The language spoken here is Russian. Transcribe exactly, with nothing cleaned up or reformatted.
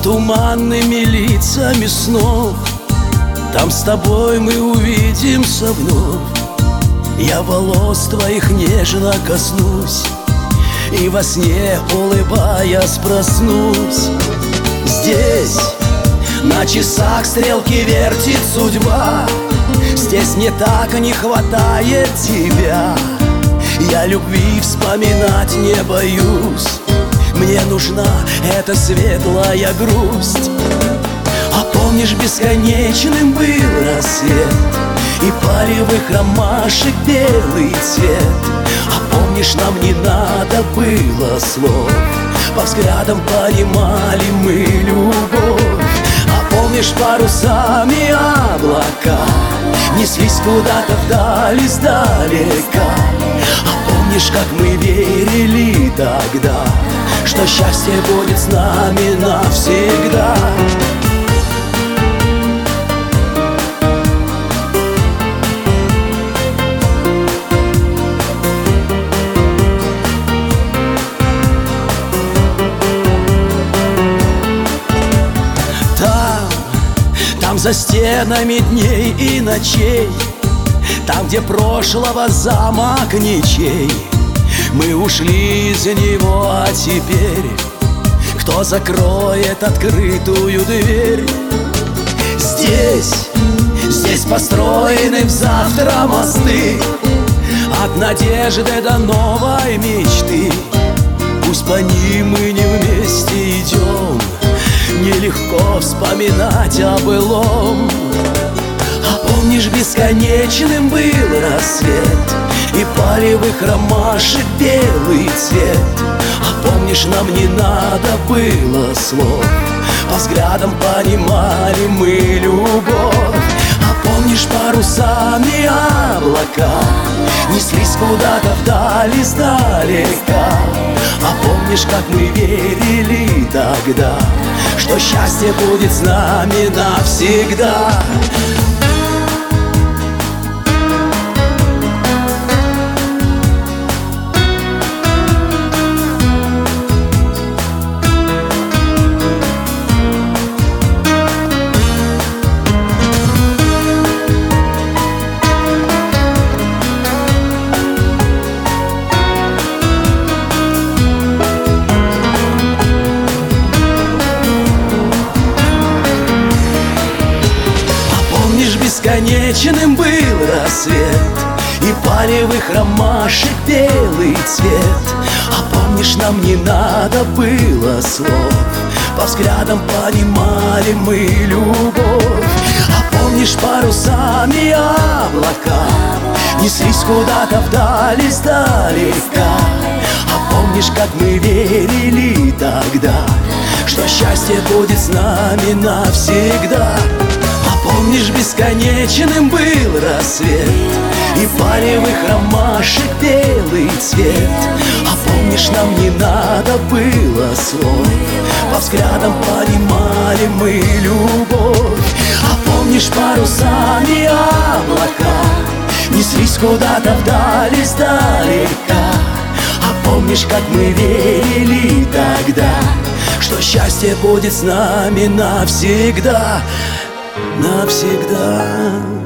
туманными лицами снов. Там с тобой мы увидимся вновь. Я волос твоих нежно коснусь и во сне, улыбаясь, проснусь. Здесь на часах стрелки вертит судьба. Здесь мне так не хватает тебя. Я любви вспоминать не боюсь. Мне нужна эта светлая грусть. А помнишь, бесконечным был рассвет и полевых ромашек белый цвет? А помнишь, нам не надо было слов, по взглядам понимали мы любовь. А помнишь, парусами облака неслись куда-то вдаль издалека? А помнишь, как мы верили тогда, что счастье будет с нами навсегда? Там за стенами дней и ночей, там, где прошлого замок ничей, мы ушли из него, а теперь кто закроет открытую дверь? Здесь, здесь построены в завтра мосты, от надежды до новой мечты. Пусть по ним мы не вместе идем, нелегко вспоминать о былом. А помнишь, бесконечным был рассвет и полевых ромашек белый цвет? А помнишь, нам не надо было слов, по взглядам понимали мы любовь. А помнишь, парусами облака неслись куда-то вдаль издалека? А помнишь, как мы верили тогда, что счастье будет с нами навсегда? Бесконечным был рассвет и полевых ромашек белый цвет. А помнишь, нам не надо было слов, по взглядам понимали мы любовь. А помнишь, парусами облака неслись куда-то вдаль издалека? А помнишь, как мы верили тогда, что счастье будет с нами навсегда? Помнишь, бесконечным был рассвет и полевых ромашек белый цвет? А помнишь, нам не надо было слов, по взглядам понимали мы любовь. А помнишь, парусами облака неслись куда-то вдаль издалека? А помнишь, как мы верили тогда, что счастье будет с нами навсегда? Навсегда.